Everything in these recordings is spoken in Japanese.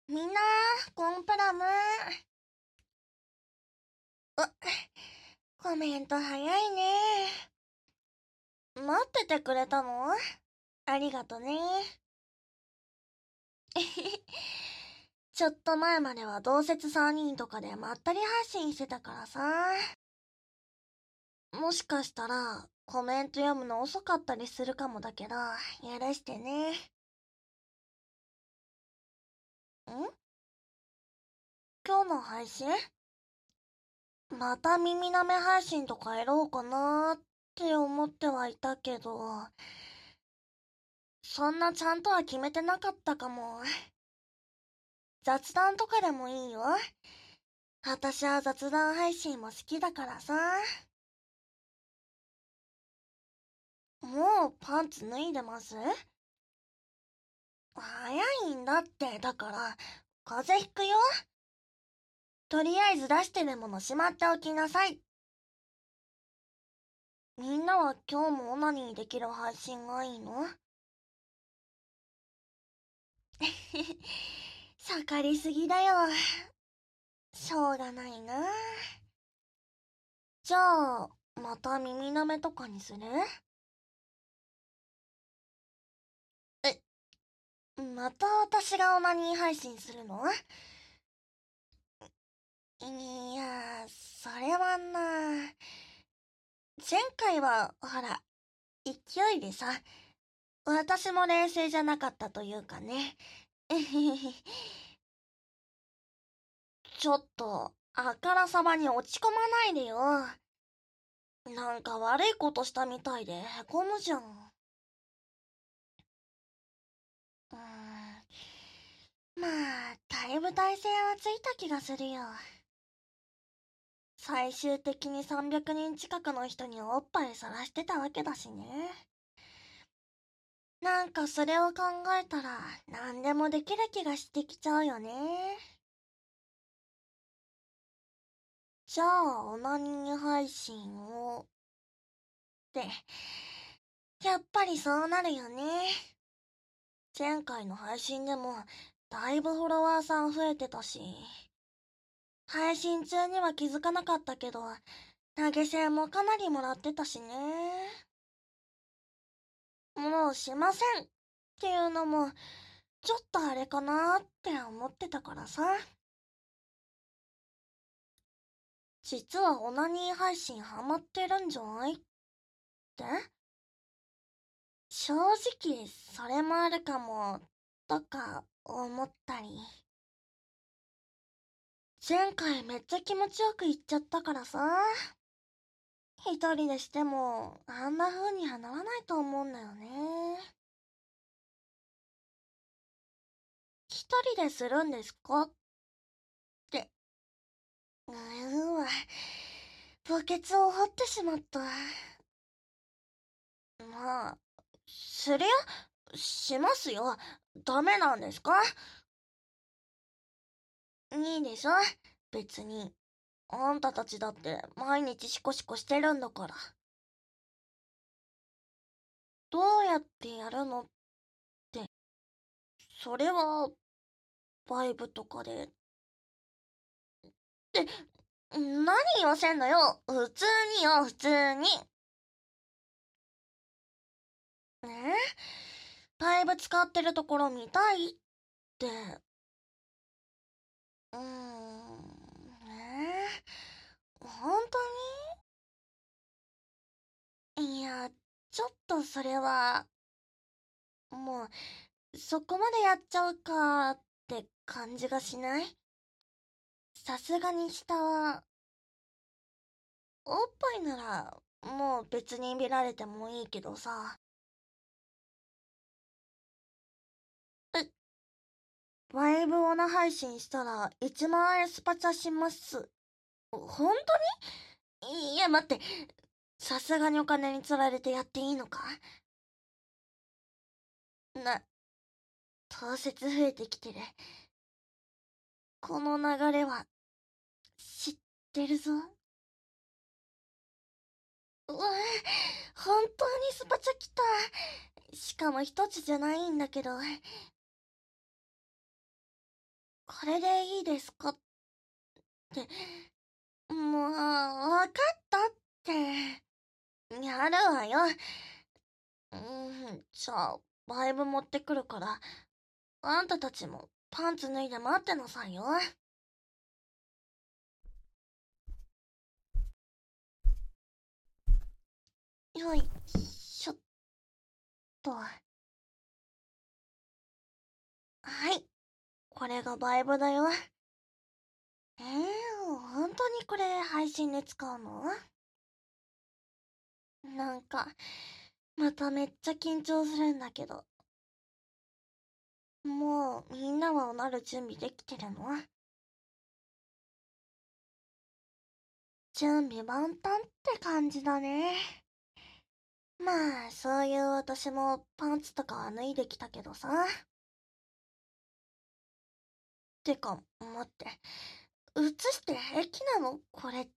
みんな、コンプラム。コメント早いね。待っててくれたの？ありがとね。ちょっと前までは同説3人とかでまったり配信してたからさ。もしかしたら、コメント読むの遅かったりするかもだけど、許してね。今日の配信？また耳なめ配信とかやろうかなって思ってはいたけど、そんなちゃんとは決めてなかったかも。雑談とかでもいいよ。私は雑談配信も好きだからさ。もうパンツ脱いでます？早いんだって。だから風邪ひくよ。とりあえず出してるものしまっておきなさい。みんなは今日もオナニーできる配信がいいの？盛りすぎだよ。しょうがないな。じゃあまた耳なめとかにする？また私がオナニー配信するの？いや、それはな。前回は、ほら、勢いでさ、私も冷静じゃなかったというかね。ちょっと、あからさまに落ち込まないでよ。なんか悪いことしたみたいでへこむじゃん。まあ、だいぶ耐性はついた気がするよ。最終的に300人近くの人におっぱいさらしてたわけだしね。なんかそれを考えたら何でもできる気がしてきちゃうよね。じゃあオナニー配信をってやっぱりそうなるよね。前回の配信でもだいぶフォロワーさん増えてたし、配信中には気づかなかったけど投げ銭もかなりもらってたしね。もうしませんっていうのもちょっとあれかなって思ってたからさ。実はオナニー配信ハマってるんじゃないって正直それもあるかもとか思ったり。前回めっちゃ気持ちよく言っちゃったからさ。一人でしてもあんな風にはならないと思うんだよね。一人でするんですかって。わ、墓穴を掘ってしまった。まあ、するよ。しますよ。ダメなんですか？いいでしょ、別に。あんたたちだって毎日シコシコしてるんだから。どうやってやるのって、それは、バイブとかで。って、何言わせんのよ。普通によ、普通に。え？バイブ使ってるところ見たいって。本当に？いや、ちょっとそれは、もう、そこまでやっちゃうかって感じがしない？さすがに下は、おっぱいなら、もう別に見られてもいいけどさ。え、バイブオナ配信したら1万円スパチャします。本当に？いや、待って。さすがにお金に釣られてやっていいのか？な、当節増えてきてる。この流れは、知ってるぞ。うわ、本当にスパチャ来た。しかも一つじゃないんだけど。 これでいいですかって、もう、わかったって。やるわよ。じゃあ、バイブ持ってくるから、あんたたちもパンツ脱いで待ってなさいよ。よいしょっと。はい。これがバイブだよ。本当にこれ配信で使うの？なんか、まためっちゃ緊張するんだけど。もう、みんなはなる準備できてるの？準備万端って感じだね。まあ、そういう私もパンツとかは脱いできたけどさ。てか、待って。映して平気なのこれって。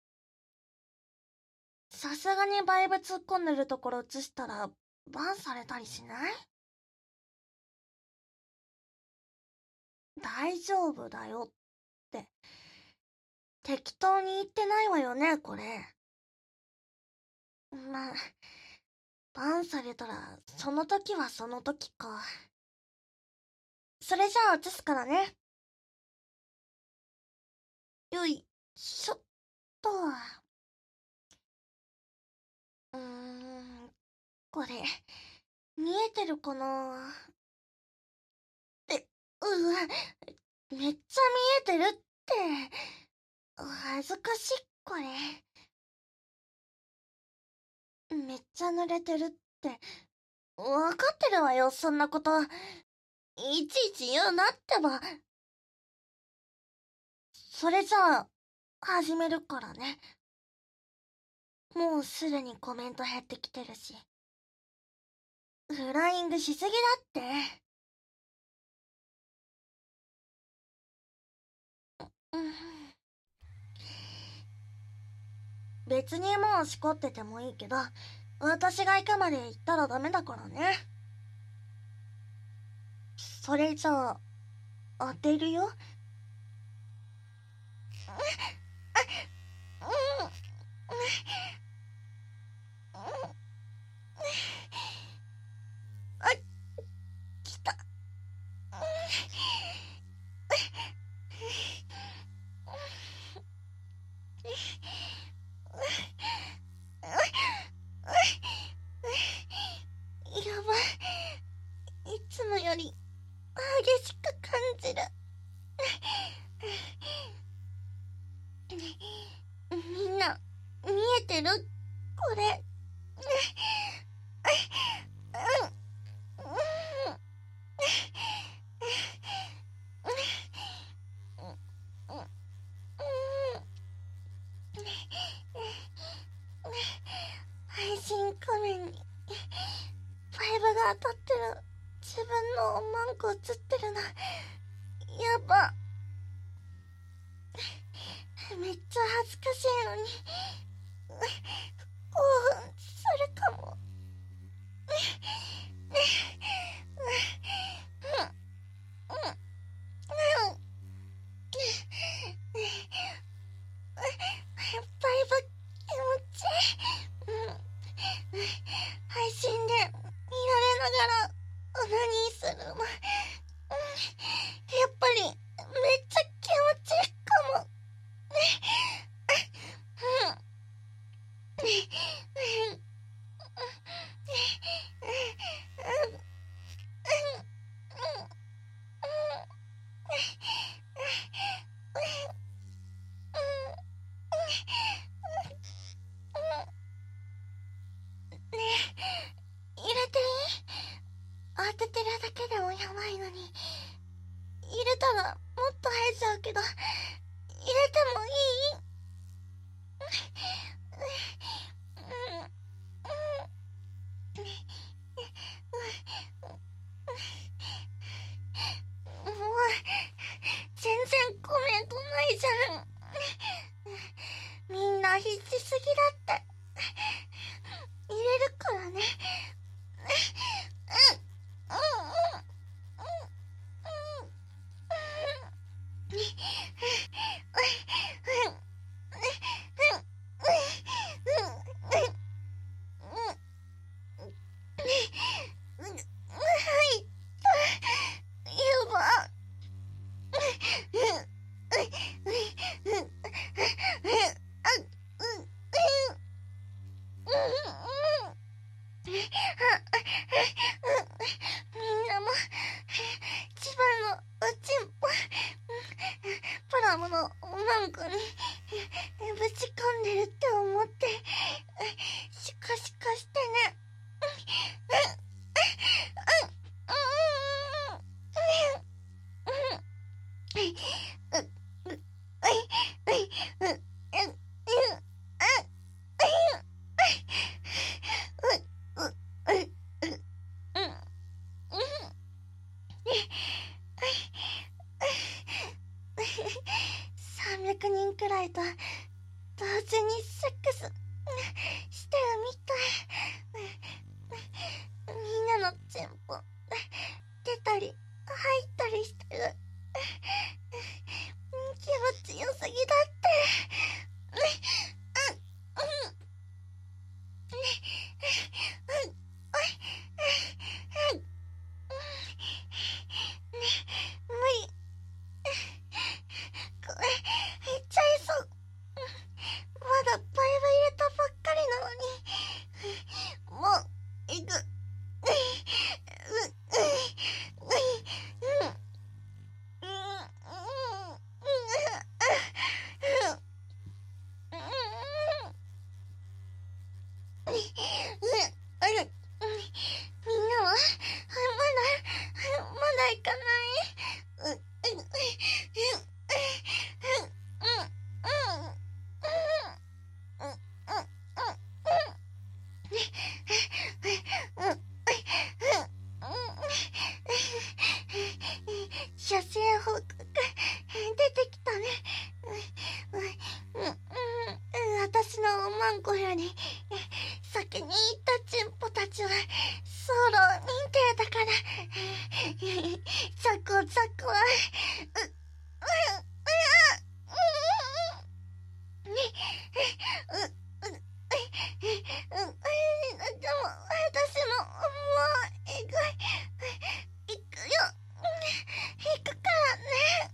さすがにバイブ突っ込んでるところ映したら、バンされたりしない？大丈夫だよって。適当に言ってないわよね、これ。まあ、バンされたら、その時はその時か。それじゃあ映すからね。よいしょっと。これ、見えてるかな？うわ、めっちゃ見えてるって。恥ずかしい、これ。めっちゃ濡れてるって。わかってるわよ、そんなこと。いちいち言うなってば。それじゃあ、始めるからね。もうすでにコメント減ってきてるし。フライングしすぎだって。うん、別にもうしこっててもいいけど、私が行くまで行ったらダメだからね。それじゃあ、当てるよ。あ、来た。やばい。いつもより激しく感じる。みんな、見えてるこれ。配信画面にファイブが当たってる。自分のマンコ映ってるな。やば。めっちゃ恥ずかしいのに興奮するかも。バイブ気持ちいい。配信で見られながらオナニーするの。やっぱりめっちゃ気持ちいいかも。ねえ、入れていい？当ててるだけでもやばいのに。入れたらもっと生えちゃうけど、入れてもいい？もう、全然コメントないじゃん。みんな必死すぎだって。入れるからね。 みんなも千葉のおちんぽプラムのおまんこにぶち込んでるって思ってシカシカしてね。300人くらいと同時にセックスしてるみたい。みんなのチンポ出たり入ったりしてる。気持ちよすぎだって。無理。これいっちゃいそう。まだバイブ入れたばっかりなのに。もういく。みんなはまだ行かない。写真報告出てきたね。私のおまんこより先に行ったチンポたちはソロ認定だから。ザコザコはでも私ももうえぐい。行くよ。行くからね。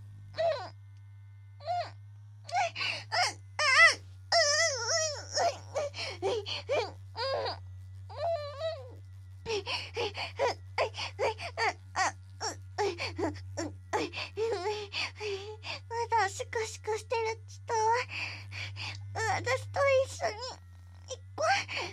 まだシクシクしてる人は私と一緒に行こう。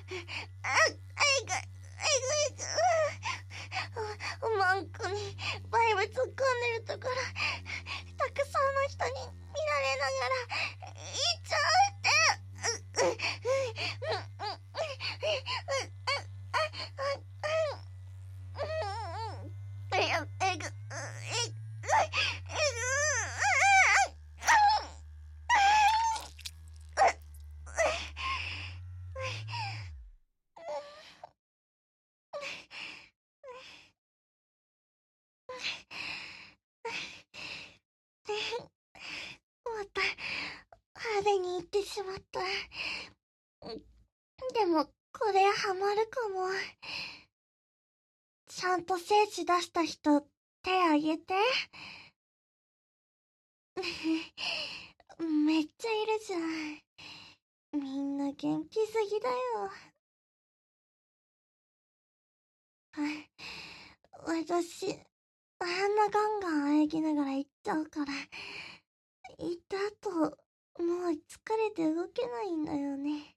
おまんこにバイブ突っ込んでるところたくさんの人に見られながら行っちゃうって。また派手に行ってしまった。でもこれハマるかも。ちゃんと精子出した人手あげて。めっちゃいるじゃん。みんな元気すぎだよ。私あんなガンガン喘ぎながら行っちゃうから、行った後もう疲れて動けないんだよね。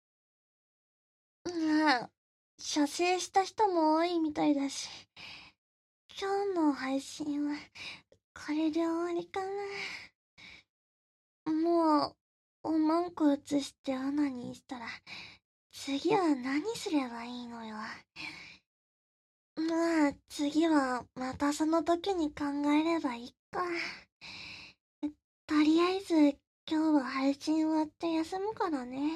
射精した人も多いみたいだし、今日の配信はこれで終わりかな。もうおまんこ移してオナニーしたら次は何すればいいのよ。まあ次はまたその時に考えればいいか。とりあえず今日は配信終わって休むからね。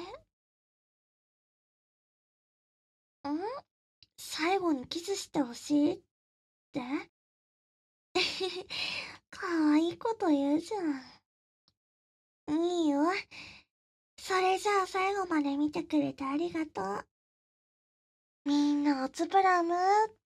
最後にキスしてほしいってかわいいこと言うじゃん。いいよ。それじゃあ最後まで見てくれてありがとう。みんなおつぶらむ